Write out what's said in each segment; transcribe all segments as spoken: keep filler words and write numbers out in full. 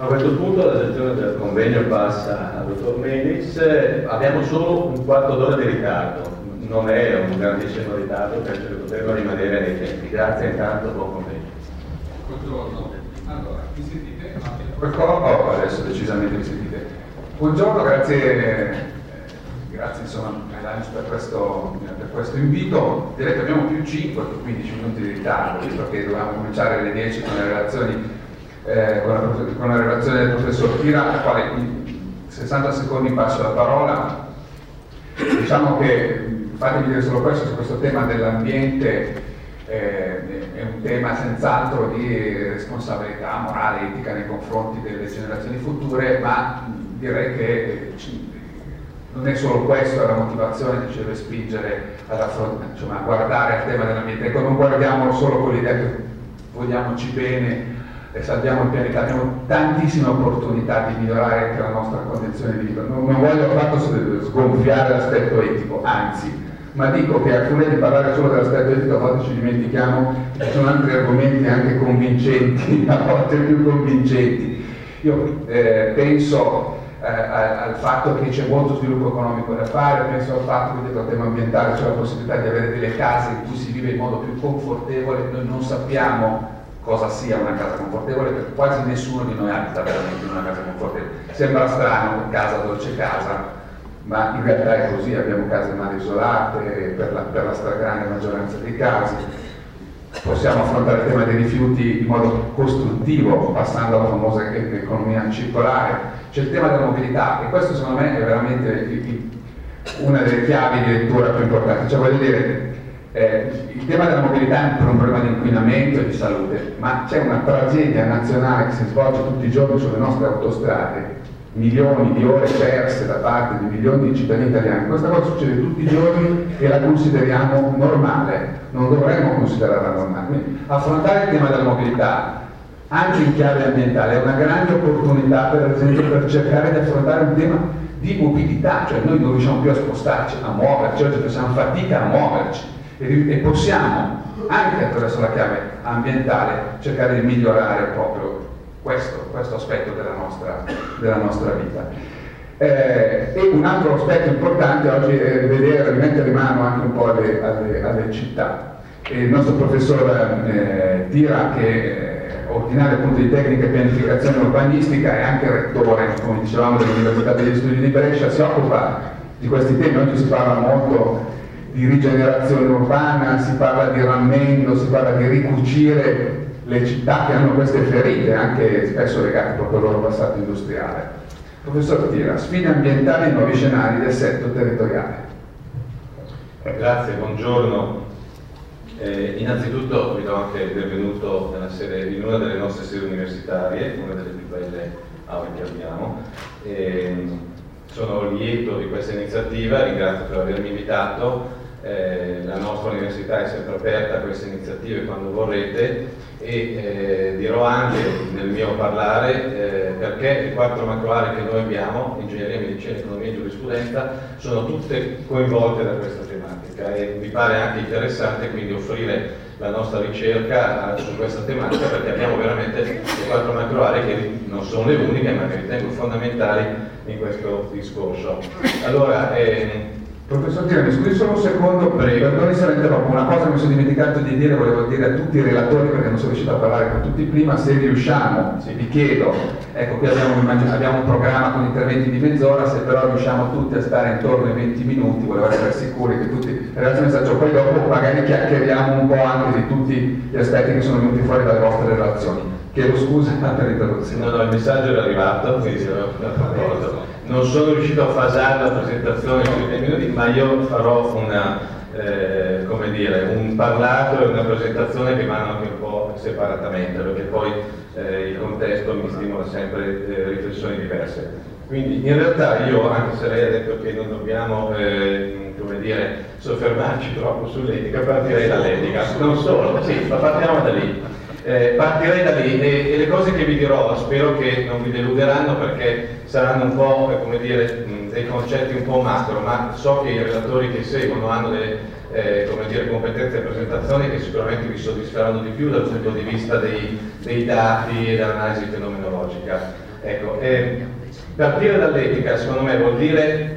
A questo punto la gestione del convegno passa al dottor Melis. Abbiamo solo un quarto d'ora di ritardo, non è un grandissimo ritardo, penso che potremmo rimanere nei tempi. Grazie intanto, buon convegno. Buongiorno, allora, mi sentite? Qualcosa? Adesso decisamente mi sentite. Buongiorno, grazie. Grazie insomma per questo, per questo invito. Direi che abbiamo più cinque che quindici minuti di ritardo, visto che dovevamo cominciare alle dieci con le relazioni, eh, con, la, con la relazione del professor Tira, al quale in sessanta secondi passo la parola. Diciamo che, fatemi dire solo questo, su questo tema dell'ambiente, eh, è un tema senz'altro di responsabilità morale, etica nei confronti delle generazioni future, ma direi che non è solo questa la motivazione che ci deve spingere ad affrontare, insomma, a guardare al tema dell'ambiente. Ecco, non guardiamo solo con l'idea che vogliamoci bene e salviamo il pianeta, abbiamo tantissime opportunità di migliorare anche la nostra condizione di vita. Non, non voglio affatto sgonfiare l'aspetto etico, anzi, ma dico che a furia di parlare solo dell'aspetto etico a volte ci dimentichiamo che ci sono altri argomenti anche convincenti, a volte più convincenti. Io eh, penso Eh, al fatto che c'è molto sviluppo economico da fare, penso al fatto che dietro al tema ambientale c'è la possibilità di avere delle case in cui si vive in modo più confortevole. Noi non sappiamo cosa sia una casa confortevole, perché quasi nessuno di noi abita veramente in una casa confortevole. Sembra strano, casa dolce casa, ma in realtà è così, abbiamo case mal isolate per la, per la stragrande maggioranza dei casi. Possiamo affrontare il tema dei rifiuti in modo costruttivo, passando alla famosa economia circolare. C'è il tema della mobilità, e questo secondo me è veramente una delle chiavi di lettura più importanti. Cioè, voglio dire, eh, il tema della mobilità è un problema di inquinamento e di salute, ma c'è una tragedia nazionale che si svolge tutti i giorni sulle nostre autostrade, milioni di ore perse da parte di milioni di cittadini italiani. Questa cosa succede tutti i giorni e la consideriamo normale, non dovremmo considerarla normale. Quindi affrontare il tema della mobilità anche in chiave ambientale è una grande opportunità, per esempio, per cercare di affrontare un tema di mobilità, cioè noi non riusciamo più a spostarci, a muoverci, oggi facciamo fatica a muoverci e, e possiamo anche attraverso la chiave ambientale cercare di migliorare proprio Questo, questo aspetto della nostra, della nostra vita. Eh, e un altro aspetto importante oggi è vedere, rimettere in mano anche un po' alle, alle, alle città. E il nostro professor eh, Tira, che è ordinario appunto di tecnica e pianificazione urbanistica e anche rettore, come dicevamo, dell'Università degli Studi di Brescia, si occupa di questi temi. Oggi si parla molto di rigenerazione urbana, si parla di rammendo, si parla di ricucire le città che hanno queste ferite, anche spesso legate proprio al loro passato industriale. Professor Tira, sfide ambientali e nuovi scenari del setto territoriale. Grazie, buongiorno. Eh, innanzitutto vi do anche il benvenuto nella sede, in una delle nostre sedi universitarie, una delle più belle aule che abbiamo. Eh, sono lieto di questa iniziativa, ringrazio per avermi invitato. Eh, la nostra università è sempre aperta a queste iniziative quando vorrete, e eh, dirò anche nel mio parlare eh, perché le quattro macro aree che noi abbiamo, ingegneria, medicina, economia e giurisprudenza, sono tutte coinvolte da questa tematica, e mi pare anche interessante quindi offrire la nostra ricerca su questa tematica, perché abbiamo veramente le quattro macro aree che non sono le uniche, ma che ritengo fondamentali in questo discorso. Allora, eh, Professor Tira, mi scusi solo un secondo, perdoni se la interrompo, una cosa che mi sono dimenticato di dire, volevo dire a tutti i relatori, perché non sono riuscito a parlare con tutti prima, se riusciamo, sì, vi chiedo, ecco qui abbiamo, abbiamo un programma con interventi di mezz'ora, se però riusciamo tutti a stare intorno ai venti minuti, volevo essere sicuri che tutti, il messaggio, poi dopo magari chiacchieriamo un po' anche di tutti gli aspetti che sono venuti fuori dalle vostre relazioni. Chiedo scusa per l'interruzione. No, no, il messaggio era arrivato, quindi d'accordo. Non sono riuscito a fasare la presentazione sui venti minuti, ma io farò una, eh, come dire, un parlato e una presentazione che vanno anche un po' separatamente, perché poi eh, il contesto mi stimola sempre eh, riflessioni diverse. Quindi in realtà io, anche se lei ha detto che non dobbiamo eh, come dire, soffermarci troppo sull'etica, partirei dall'etica. Non solo, sì, ma partiamo da lì. Eh, partirei da lì e, e le cose che vi dirò spero che non vi deluderanno, perché saranno un po', come dire, dei concetti un po' macro, ma so che i relatori che seguono hanno delle eh, come dire, competenze e presentazioni che sicuramente vi soddisferanno di più dal punto di vista dei, dei dati e dell'analisi fenomenologica. Ecco, eh, partire dall'etica secondo me vuol dire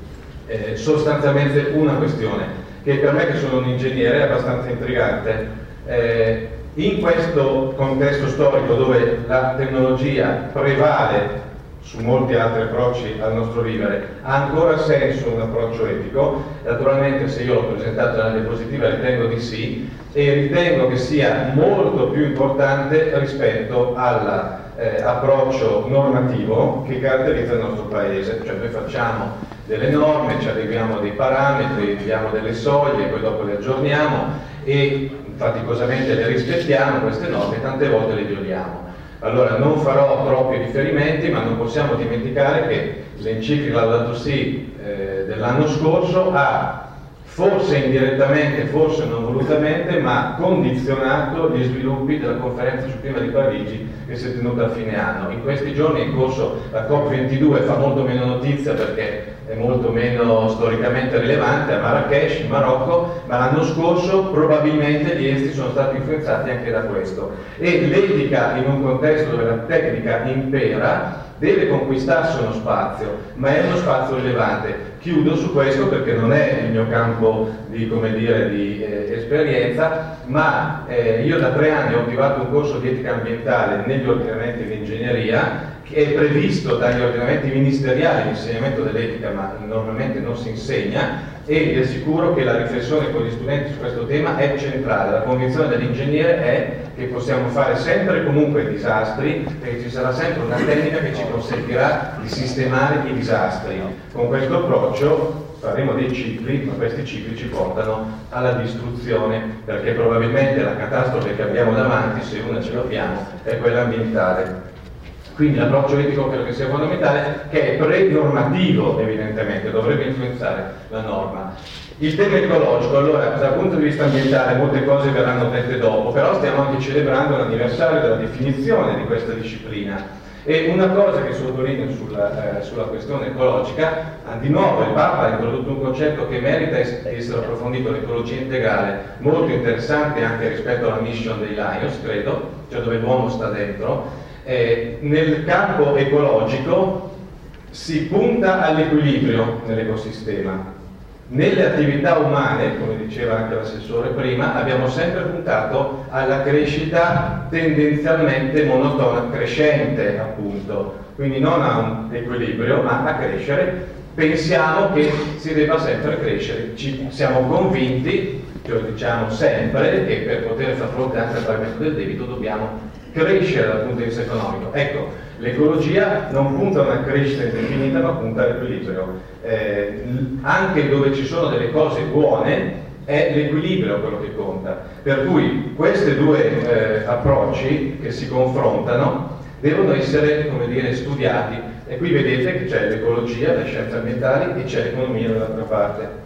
eh, sostanzialmente una questione, che per me che sono un ingegnere è abbastanza intrigante. Eh, in questo contesto storico dove la tecnologia prevale su molti altri approcci al nostro vivere, ha ancora senso un approccio etico? Naturalmente, se io l'ho presentato nella diapositiva, ritengo di sì, e ritengo che sia molto più importante rispetto all'approccio eh, normativo che caratterizza il nostro paese. Cioè noi facciamo delle norme, ci arriviamo a dei parametri, diamo delle soglie, poi dopo le aggiorniamo e faticosamente le rispettiamo queste norme, tante volte le violiamo. Allora non farò troppi riferimenti, ma non possiamo dimenticare che l'enciclica Laudato Si eh, dell'anno scorso ha forse indirettamente, forse non volutamente, ma condizionato gli sviluppi della conferenza sul clima di Parigi che si è tenuta a fine anno. In questi giorni è in corso la COP ventidue, fa molto meno notizia perché è molto meno storicamente rilevante, a Marrakech, in Marocco, ma l'anno scorso probabilmente gli esteri sono stati influenzati anche da questo. E l'etica, in un contesto dove la tecnica impera, deve conquistarsi uno spazio, ma è uno spazio rilevante. Chiudo su questo perché non è il mio campo di, come dire, di eh, esperienza, ma eh, io da tre anni ho attivato un corso di etica ambientale negli ordinamenti di ingegneria, che è previsto dagli ordinamenti ministeriali l'insegnamento dell'etica, ma normalmente non si insegna, e vi assicuro che la riflessione con gli studenti su questo tema è centrale. La convinzione dell'ingegnere è che possiamo fare sempre e comunque disastri, perché ci sarà sempre una tecnica che ci consentirà di sistemare i disastri. Con questo approccio faremo dei cicli, ma questi cicli ci portano alla distruzione, perché probabilmente la catastrofe che abbiamo davanti, se una ce l'abbiamo, è quella ambientale. Quindi l'approccio etico credo che sia fondamentale, che è pre-normativo evidentemente, dovrebbe influenzare la norma. Il tema ecologico, allora dal punto di vista ambientale molte cose verranno dette dopo, però stiamo anche celebrando l'anniversario della definizione di questa disciplina. E una cosa che sottolineo sulla, eh, sulla questione ecologica, di nuovo il Papa ha introdotto un concetto che merita di essere approfondito, l'ecologia integrale, molto interessante anche rispetto alla mission dei Lions, credo, cioè dove l'uomo sta dentro. Eh, nel campo ecologico si punta all'equilibrio nell'ecosistema. Nelle attività umane, come diceva anche l'assessore prima, abbiamo sempre puntato alla crescita tendenzialmente monotona, crescente appunto, quindi non a un equilibrio ma a crescere. Pensiamo che si debba sempre crescere, ci siamo convinti, ce lo diciamo sempre, che per poter far fronte anche al pagamento del debito dobbiamo crescere dal punto di vista economico. Ecco, l'ecologia non punta a una crescita indefinita, ma punta all'equilibrio. Eh, anche dove ci sono delle cose buone, è l'equilibrio quello che conta. Per cui questi due eh, approcci che si confrontano devono essere, come dire, studiati. E qui vedete che c'è l'ecologia, le scienze ambientali e c'è l'economia dall'altra parte.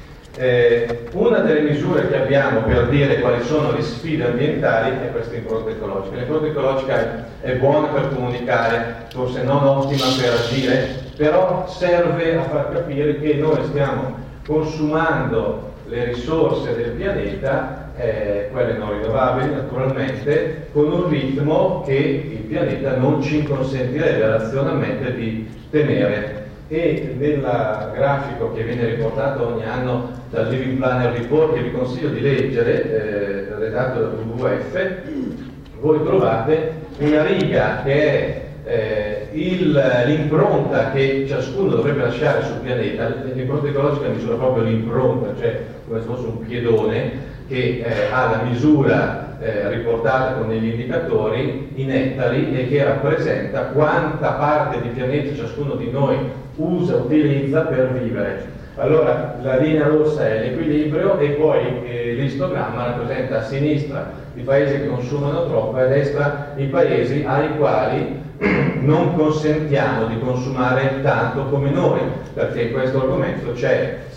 Eh, una delle misure che abbiamo per dire quali sono le sfide ambientali è questa impronta ecologica. L'impronta ecologica è buona per comunicare, forse non ottima per agire, però serve a far capire che noi stiamo consumando le risorse del pianeta, eh, quelle non rinnovabili naturalmente, con un ritmo che il pianeta non ci consentirebbe razionalmente di tenere. E nel grafico che viene riportato ogni anno dal Living Planner Report, che vi consiglio di leggere, eh, redatto da W W F, voi trovate una riga che è eh, l'impronta che ciascuno dovrebbe lasciare sul pianeta. L'impronta ecologica misura proprio l'impronta, cioè come se fosse un piedone che eh, ha la misura eh, riportata con degli indicatori in ettari e che rappresenta quanta parte di pianeta ciascuno di noi usa, utilizza per vivere. Allora la linea rossa è l'equilibrio e poi eh, l'istogramma rappresenta a sinistra i paesi che consumano troppo e a destra i paesi ai quali non consentiamo di consumare tanto come noi, perché in questo argomento c'è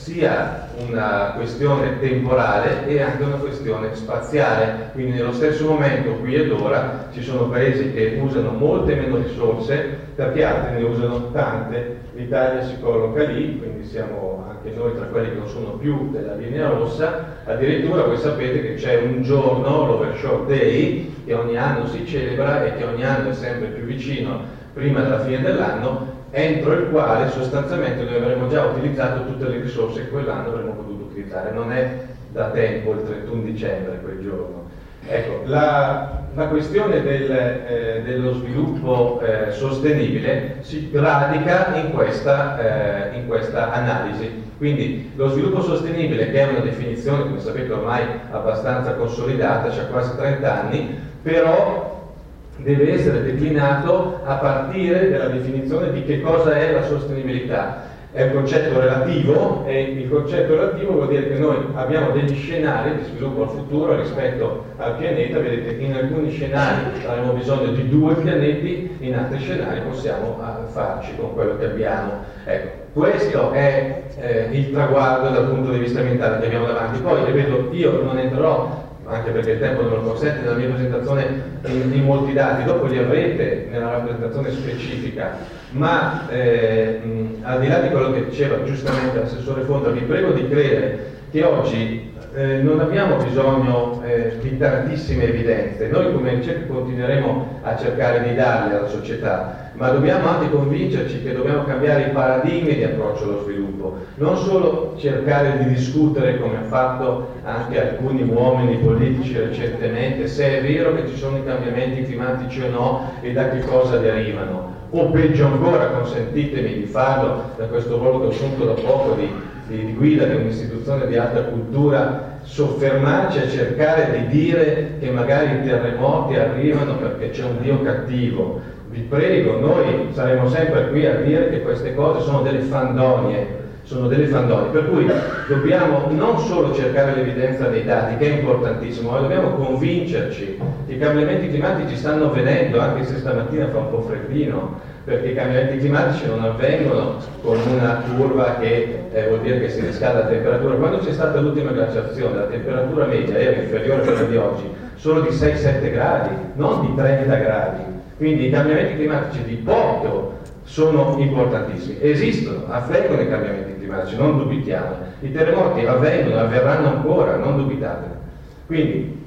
sia una questione temporale e anche una questione spaziale, quindi nello stesso momento, qui ed ora, ci sono paesi che usano molte meno risorse perché altri ne usano tante. L'Italia si colloca lì, quindi siamo anche noi tra quelli che non sono più della linea rossa. Addirittura voi sapete che c'è un giorno, l'Overshore Day, che ogni anno si celebra e che ogni anno è sempre più vicino prima della fine dell'anno, entro il quale sostanzialmente noi avremo già utilizzato tutte le risorse che quell'anno avremmo potuto utilizzare. Non è da tempo il trentuno dicembre quel giorno. Ecco, la, la questione del, eh, dello sviluppo eh, sostenibile si radica in questa, eh, in questa analisi. Quindi lo sviluppo sostenibile, che è una definizione, come sapete, ormai abbastanza consolidata, c'ha quasi trenta anni, però deve essere declinato a partire dalla definizione di che cosa è la sostenibilità. È un concetto relativo e il concetto relativo vuol dire che noi abbiamo degli scenari di sviluppo al futuro rispetto al pianeta. Vedete, in alcuni scenari avremo bisogno di due pianeti, in altri scenari possiamo farci con quello che abbiamo. Ecco, questo è eh, il traguardo dal punto di vista ambientale che abbiamo davanti. Poi, ripeto, io non entrerò, anche perché il tempo non lo consente, nella mia presentazione in, in molti dati, dopo li avrete nella rappresentazione specifica, ma eh, mh, al di là di quello che diceva giustamente l'assessore Fonda, vi prego di credere che oggi eh, non abbiamo bisogno eh, di tantissime evidenze. Noi come ricerca continueremo a cercare di darle alla società, ma dobbiamo anche convincerci che dobbiamo cambiare i paradigmi di approccio allo sviluppo, non solo cercare di discutere, come hanno fatto anche alcuni uomini politici recentemente, se è vero che ci sono i cambiamenti climatici o no e da che cosa derivano, o peggio ancora, consentitemi di farlo da questo ruolo che ho assunto da poco di, di, di guida di un'istituzione di alta cultura, soffermarci a cercare di dire che magari i terremoti arrivano perché c'è un Dio cattivo. Vi prego, noi saremo sempre qui a dire che queste cose sono delle fandonie, sono delle fandonie, per cui dobbiamo non solo cercare l'evidenza dei dati, che è importantissimo, ma dobbiamo convincerci che i cambiamenti climatici stanno avvenendo, anche se stamattina fa un po' freddino, perché i cambiamenti climatici non avvengono con una curva che eh, vuol dire che si riscalda la temperatura. Quando c'è stata l'ultima glaciazione, la temperatura media era inferiore a quella di oggi, solo di sei sette gradi, non di trenta gradi. Quindi i cambiamenti climatici di poco sono importantissimi. Esistono, avvengono i cambiamenti climatici, non dubitiamo. I terremoti avvengono, avverranno ancora, non dubitate. Quindi,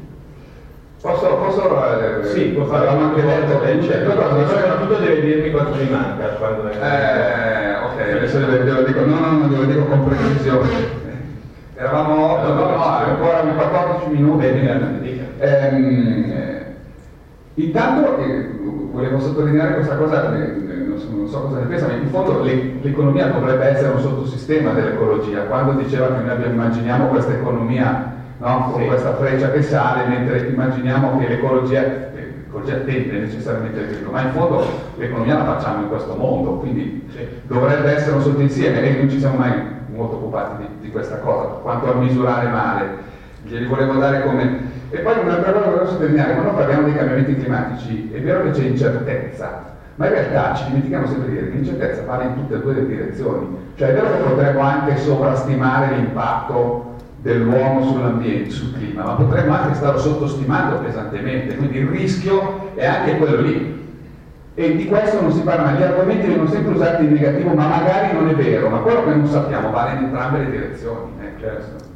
posso, posso eh, sì, può fare anche detto, soprattutto deve dirmi quanto mi manca quando è. Eh, ok, adesso ve lo dico, no, no, no, ve lo dico con precisione. Eravamo otto, no, no, ancora quattordici minuti. Ehm, intanto eh, volevo sottolineare questa cosa, eh, non, so, non so cosa ne pensa, ma in fondo l'economia dovrebbe essere un sottosistema dell'ecologia. Quando diceva che noi immaginiamo questa economia, no, con sì, questa freccia che sale, mentre immaginiamo che l'ecologia, l'ecologia tende necessariamente al diritto, ma in fondo l'economia la facciamo in questo mondo, quindi sì, dovrebbe essere un sottoinsieme e non ci siamo mai molto occupati di, di questa cosa, quanto a misurare male. Glieli volevo dare come. E poi un'altra cosa che volevo sottolineare: quando parliamo dei cambiamenti climatici è vero che c'è incertezza, ma in realtà ci dimentichiamo sempre di dire che l'incertezza va in tutte e due le direzioni. Cioè è vero che potremmo anche sovrastimare l'impatto dell'uomo sull'ambiente, sul clima, ma potremmo anche starlo sottostimando pesantemente, quindi il rischio è anche quello lì. E di questo non si parla mai. Gli argomenti vengono sempre usati in negativo, ma magari non è vero, ma quello che non sappiamo vale in entrambe le direzioni. Eh, certo.